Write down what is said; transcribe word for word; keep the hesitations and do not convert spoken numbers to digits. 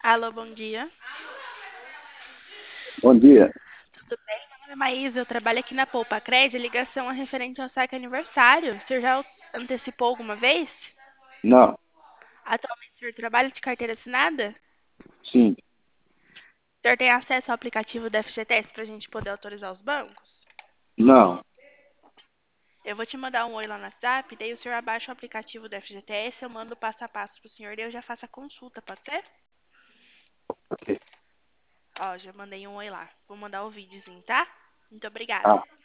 Alô, bom dia. Bom dia. Tudo bem? Meu nome é Maísa, eu trabalho aqui na Poupa Cred. A ligação é referente ao saque aniversário. O senhor já antecipou alguma vez? Não, Atualmente o senhor trabalha de carteira assinada? sim, O senhor tem acesso ao aplicativo do F G T S para a gente poder autorizar os bancos? não. Eu vou te mandar um oi lá no WhatsApp, daí o senhor abaixa o aplicativo do F G T S, eu mando o passo a passo pro senhor, daí eu já faço a consulta, pode ser? Ok. Ó, já mandei um oi lá. Vou mandar o videozinho, tá? Muito obrigada. Ah,